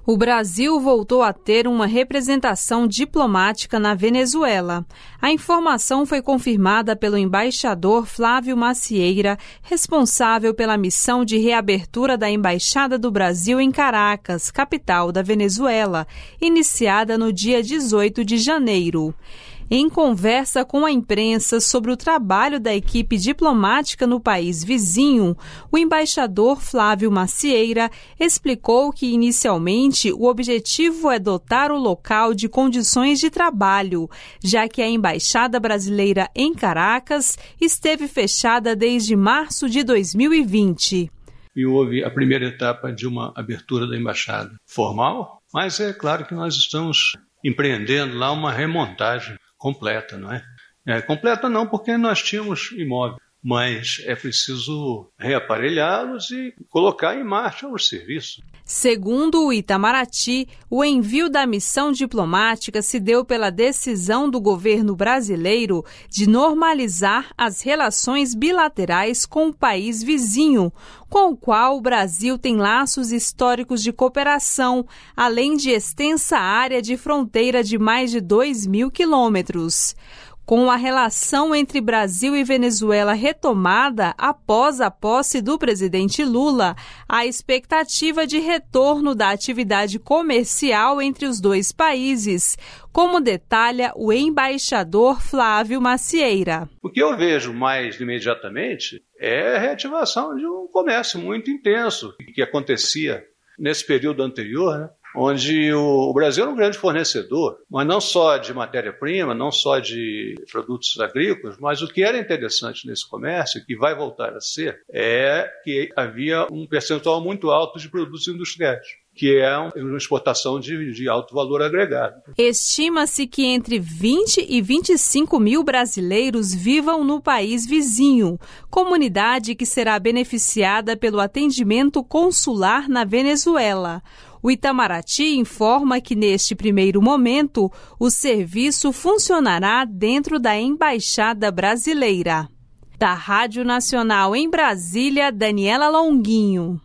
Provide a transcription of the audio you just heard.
O Brasil voltou a ter uma representação diplomática na Venezuela. A informação foi confirmada pelo embaixador Flávio Macieira, responsável pela missão de reabertura da Embaixada do Brasil em Caracas, capital da Venezuela, iniciada no dia 18 de janeiro. Em conversa com a imprensa sobre o trabalho da equipe diplomática no país vizinho, o embaixador Flávio Macieira explicou que, inicialmente, o objetivo é dotar o local de condições de trabalho, já que a Embaixada Brasileira em Caracas esteve fechada desde março de 2020. E houve a primeira etapa de uma abertura da embaixada formal, mas é claro que nós estamos empreendendo lá uma remontagem completa, não é? Completa não, porque nós tínhamos imóvel, mas é preciso reaparelhá-los e colocar em marcha os serviços. Segundo o Itamaraty, o envio da missão diplomática se deu pela decisão do governo brasileiro de normalizar as relações bilaterais com o país vizinho, com o qual o Brasil tem laços históricos de cooperação, além de extensa área de fronteira de mais de 2.000 quilômetros. Com a relação entre Brasil e Venezuela retomada após a posse do presidente Lula, a expectativa de retorno da atividade comercial entre os dois países, como detalha o embaixador Flávio Macieira. O que eu vejo mais imediatamente é a reativação de um comércio muito intenso que acontecia nesse período anterior, né? Onde o Brasil era um grande fornecedor, mas não só de matéria-prima, não só de produtos agrícolas, mas o que era interessante nesse comércio, que vai voltar a ser, é que havia um percentual muito alto de produtos industriais, que é uma exportação de alto valor agregado. Estima-se que entre 20 e 25 mil brasileiros vivam no país vizinho, comunidade que será beneficiada pelo atendimento consular na Venezuela. O Itamaraty informa que, neste primeiro momento, o serviço funcionará dentro da Embaixada Brasileira. Da Rádio Nacional em Brasília, Daniela Longuinho.